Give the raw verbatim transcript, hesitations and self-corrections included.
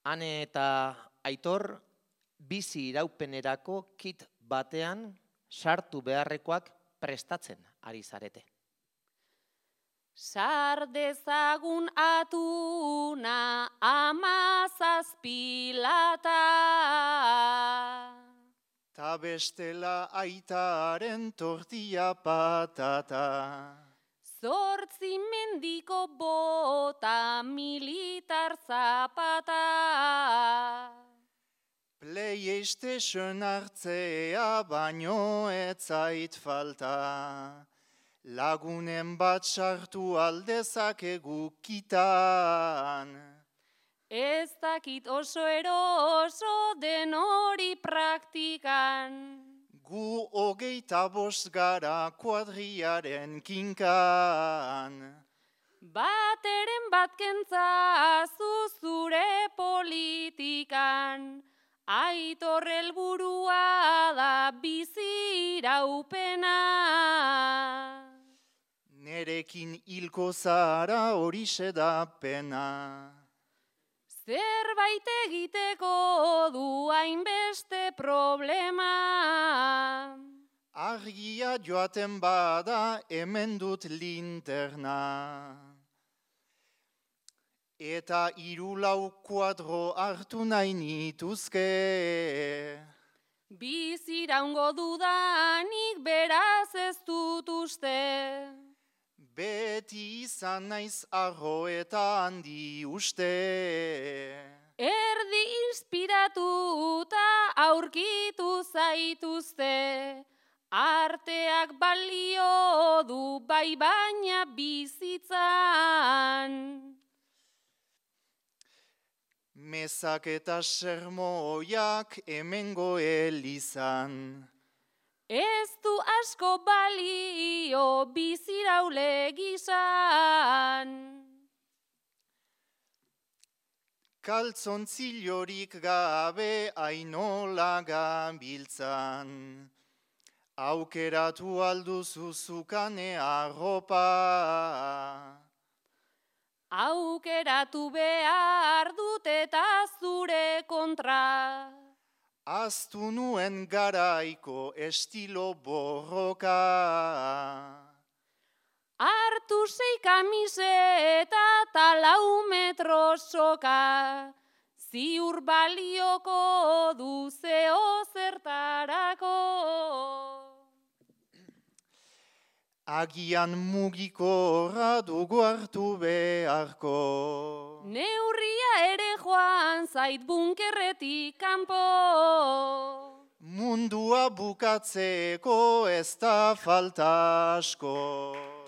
Ane eta Aitor bizi iraupenerako kit batean sartu beharrekoak prestatzen ari zarete. Sar dezagun atuna amazazpi lata. Ta bestela aitaren tortilla patata. Zortzi mendiko bota militar zapata. PlayStation hartzea baino ez zait falta. Lagunen bat sartu aldezakegu kitan. Ez dakit oso eroso den hori praktikan. Gu hogeita bost gara kuadriaren kinkan. Bateren bat kentzazu zure politikan. Aitor helburua da bizi iraupena. Nerekin hilko zara horixe da pena. Zerbait egiteko du hainbeste problema. Argia joaten bada hemen dut linterna. Eta hiru lau kuadro hartu nahi nituzke. Biziraungo dudanik beraz ez dut uste. Beti izan naiz arro eta handi uste. Erdi inspiratuta aurkitu zaituzte. Arteak balio du bai baina bizitzan. Mezak eta sermoiak hemengo elizan. Ez du asko balio biziraule gizan. Kaltzontzilorik gabe ainola gabiltzan. Aukeratu alduzu zukane arropa. Aukeratu behar dut eta zure kontra. Aztu nuen garaiko estilo borroka. Hartu sei kamiseta eta lau metro soka. Ziur balioko du zeo zertarako. Agian mugikorra dugu hartu beharko. Neurria ere joan zait bunkerretik kanpo. Mundua bukatzeko ez da falta asko.